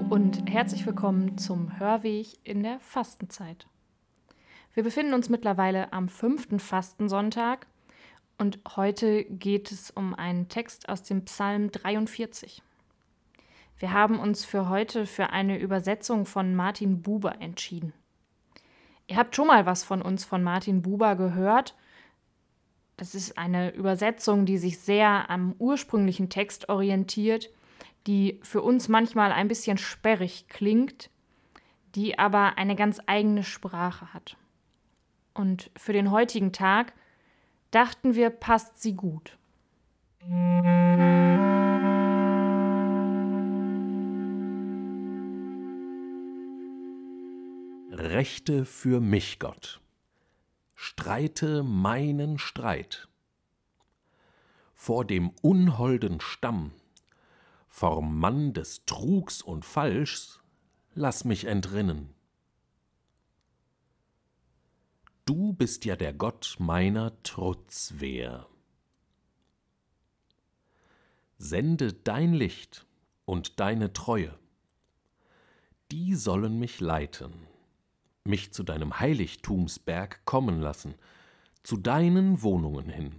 und herzlich willkommen zum Hörweg in der Fastenzeit. Wir befinden uns mittlerweile am 5. Fastensonntag und heute geht es um einen Text aus dem Psalm 43. Wir haben uns für heute für eine Übersetzung von Martin Buber entschieden. Ihr habt schon mal was von uns von Martin Buber gehört. Das ist eine Übersetzung, die sich sehr am ursprünglichen Text orientiert, die für uns manchmal ein bisschen sperrig klingt, die aber eine ganz eigene Sprache hat. Und für den heutigen Tag dachten wir, passt sie gut. Rechte für mich, Gott. Streite meinen Streit. Vor dem unholden Stamm, vorm Mann des Trugs und Falschs, lass mich entrinnen. Du bist ja der Gott meiner Trutzwehr. Sende dein Licht und deine Treue. Die sollen mich leiten, mich zu deinem Heiligtumsberg kommen lassen, zu deinen Wohnungen hin.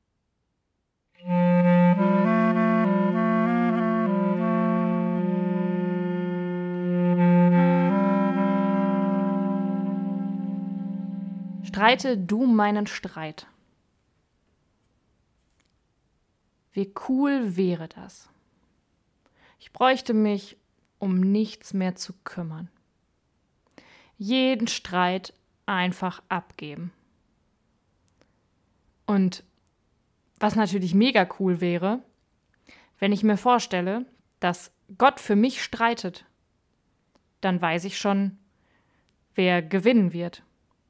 Streite du meinen Streit. Wie cool wäre das? Ich bräuchte mich um nichts mehr zu kümmern. Jeden Streit einfach abgeben. Und was natürlich mega cool wäre, wenn ich mir vorstelle, dass Gott für mich streitet, dann weiß ich schon, wer gewinnen wird.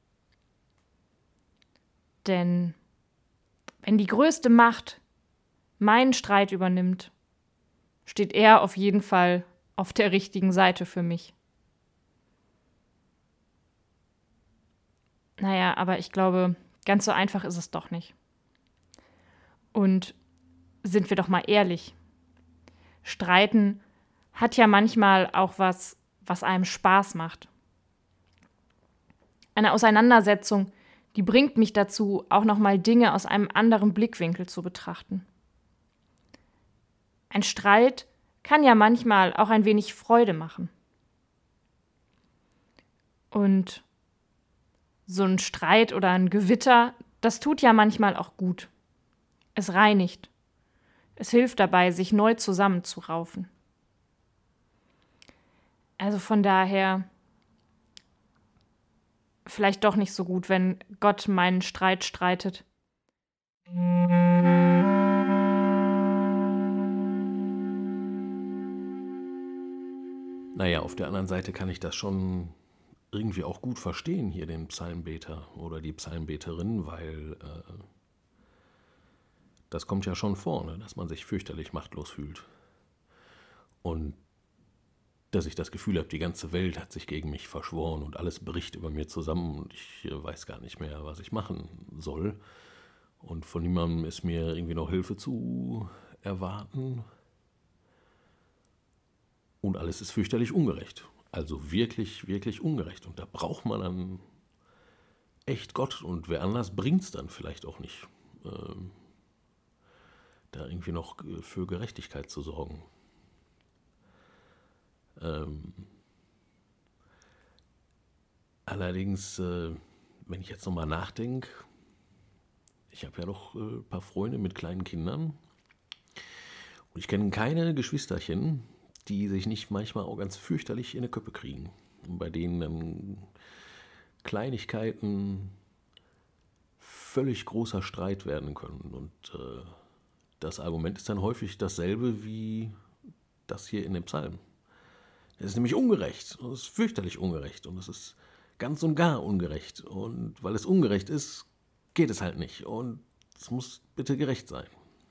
Denn wenn die größte Macht meinen Streit übernimmt, steht er auf jeden Fall auf der richtigen Seite für mich. Naja, aber ich glaube, ganz so einfach ist es doch nicht. Und sind wir doch mal ehrlich, Streiten hat ja manchmal auch was einem Spaß macht. Eine Auseinandersetzung, die bringt mich dazu, auch nochmal Dinge aus einem anderen Blickwinkel zu betrachten. Ein Streit kann ja manchmal auch ein wenig Freude machen. Und so ein Streit oder ein Gewitter, das tut ja manchmal auch gut. Es reinigt. Es hilft dabei, sich neu zusammenzuraufen. Also von daher vielleicht doch nicht so gut, wenn Gott meinen Streit streitet. Naja, auf der anderen Seite kann ich das schon irgendwie auch gut verstehen, hier den Psalmbeter oder die Psalmbeterin, weil das kommt ja schon vor, ne, dass man sich fürchterlich machtlos fühlt. Und dass ich das Gefühl habe, die ganze Welt hat sich gegen mich verschworen und alles bricht über mir zusammen und ich weiß gar nicht mehr, was ich machen soll. Und von niemandem ist mir irgendwie noch Hilfe zu erwarten. Und alles ist fürchterlich ungerecht. Also wirklich, wirklich ungerecht. Und da braucht man dann echt Gott. Und wer anders bringt es dann vielleicht auch nicht, da irgendwie noch für Gerechtigkeit zu sorgen. Allerdings, wenn ich jetzt nochmal nachdenke, ich habe ja noch ein paar Freunde mit kleinen Kindern und ich kenne keine Geschwisterchen, die sich nicht manchmal auch ganz fürchterlich in die Köpfe kriegen. Und bei denen dann Kleinigkeiten völlig großer Streit werden können. Und das Argument ist dann häufig dasselbe wie das hier in dem Psalm. Es ist nämlich ungerecht und es ist fürchterlich ungerecht und es ist ganz und gar ungerecht. Und weil es ungerecht ist, geht es halt nicht und es muss bitte gerecht sein.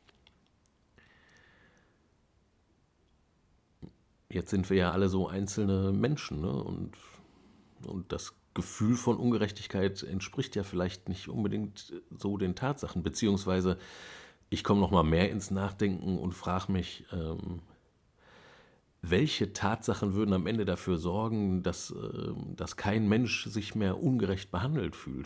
Jetzt sind wir ja alle so einzelne Menschen, ne? Und das Gefühl von Ungerechtigkeit entspricht ja vielleicht nicht unbedingt so den Tatsachen, beziehungsweise ich komme noch mal mehr ins Nachdenken und frage mich, welche Tatsachen würden am Ende dafür sorgen, dass kein Mensch sich mehr ungerecht behandelt fühlt?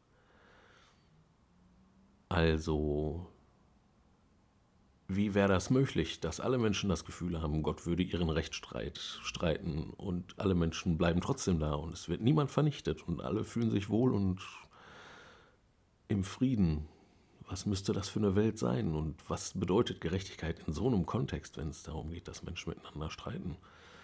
Also, wie wäre das möglich, dass alle Menschen das Gefühl haben, Gott würde ihren Rechtsstreit streiten und alle Menschen bleiben trotzdem da und es wird niemand vernichtet und alle fühlen sich wohl und im Frieden? Was müsste das für eine Welt sein und was bedeutet Gerechtigkeit in so einem Kontext, wenn es darum geht, dass Menschen miteinander streiten?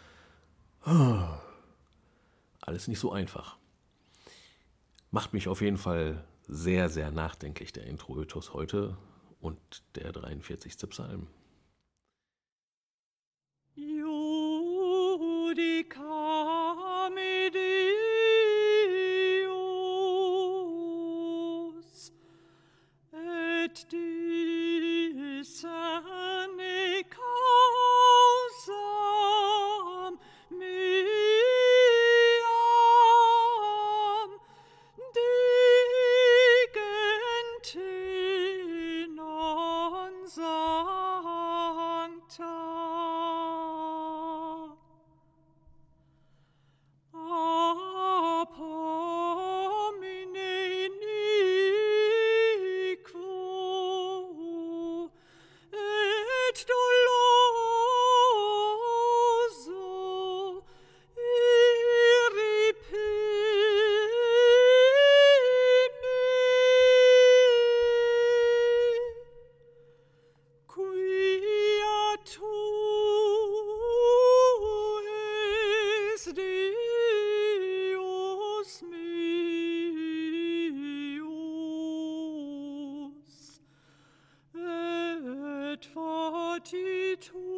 Alles nicht so einfach. Macht mich auf jeden Fall sehr, sehr nachdenklich, der Introitus heute und der 43. Psalm. Judicame Deus, et discerne causam meam, digente non sancta. Deus meus, et fortitudo